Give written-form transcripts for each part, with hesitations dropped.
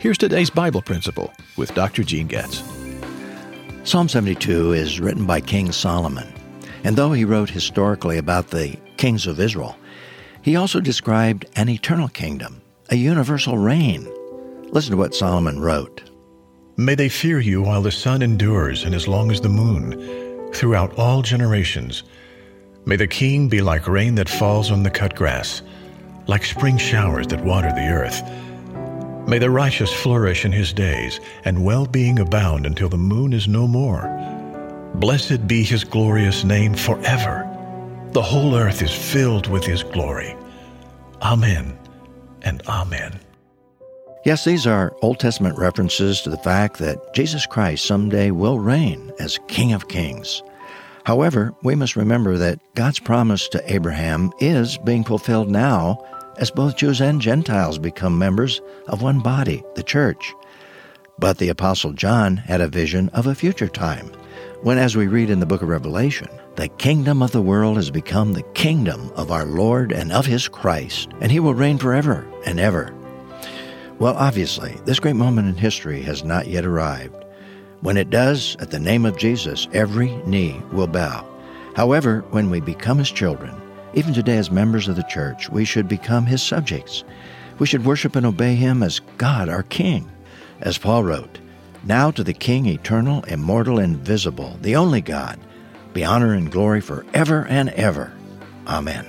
Here's today's Bible principle with Dr. Gene Getz. Psalm 72 is written by King Solomon, and though he wrote historically about the kings of Israel, he also described an eternal kingdom, a universal reign. Listen to what Solomon wrote. May they fear you while the sun endures and as long as the moon, throughout all generations. May the king be like rain that falls on the cut grass, like spring showers that water the earth. May the righteous flourish in his days, and well-being abound until the moon is no more. Blessed be his glorious name forever. The whole earth is filled with his glory. Amen and amen. Yes, these are Old Testament references to the fact that Jesus Christ someday will reign as King of Kings. However, we must remember that God's promise to Abraham is being fulfilled now as both Jews and Gentiles become members of one body, the church. But the Apostle John had a vision of a future time, when, as we read in the book of Revelation, the kingdom of the world has become the kingdom of our Lord and of his Christ, and he will reign forever and ever. Well, obviously, this great moment in history has not yet arrived. When it does, at the name of Jesus, every knee will bow. However, when we become his children, even today as members of the church, we should become his subjects. We should worship and obey him as God, our King. As Paul wrote, "Now to the King, eternal, immortal, invisible, the only God, be honor and glory forever and ever. Amen."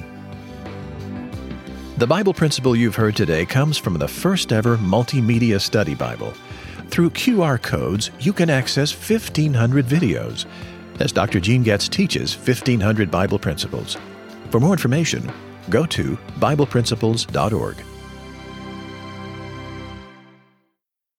The Bible principle you've heard today comes from the first ever multimedia study Bible. Through QR codes, you can access 1,500 videos as Dr. Gene Getz teaches 1,500 Bible principles. For more information, go to BiblePrinciples.org.